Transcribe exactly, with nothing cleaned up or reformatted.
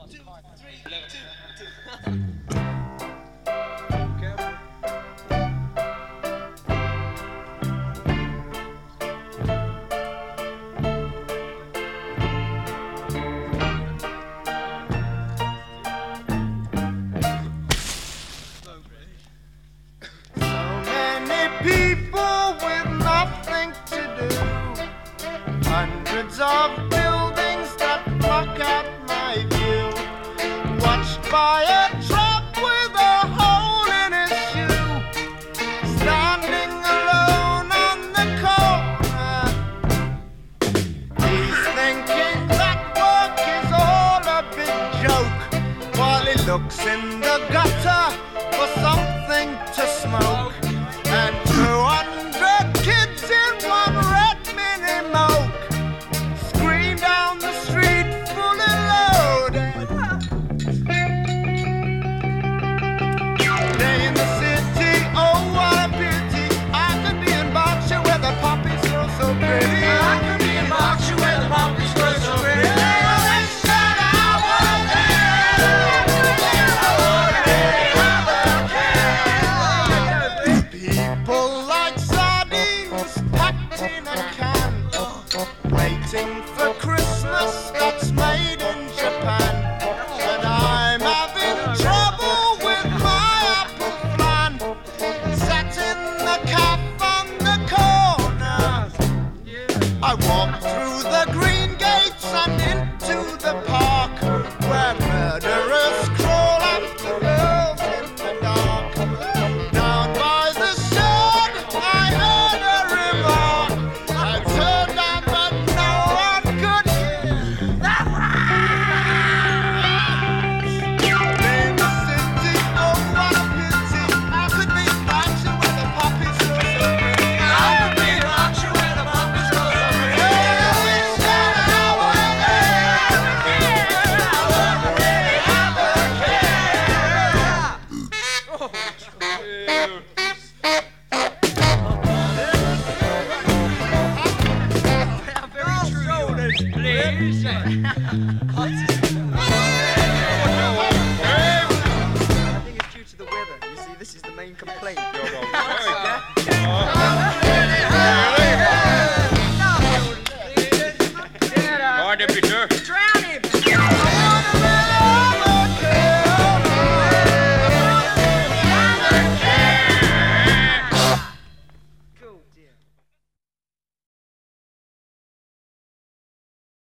two, three, two, two. People with nothing to do, hundreds of buildings that block out my view, watched by a tramp with a hole in his shoe, standing alone on the corner. He's thinking that work is all a big joke, while he looks in the gutter for something to smoke. And two hundred kids in one red mini moke scream down the street fully loaded. Day in the city, oh what a pity. I could be in Berkshire where the poppies grow so pretty. I could be in Berkshire where the poppies grow so pretty. Waiting for Christmas that's made in Japan, and I'm having trouble with my apple plan. Sat in the caf on the corner, I walked through the green gates and into the park, where murderers crawl after girls in the dark. Down by the shed I heard a remark. I turned down but no one could hear. In the city, oh what a pity. I could be in Berkshire where the poppies grow so pretty. I could be in Berkshire where the poppies grow so pretty. I wish that I were there. I were there, I were there. Please. I think it's due to the weather. You see, this is the main complaint. Deputy, sir.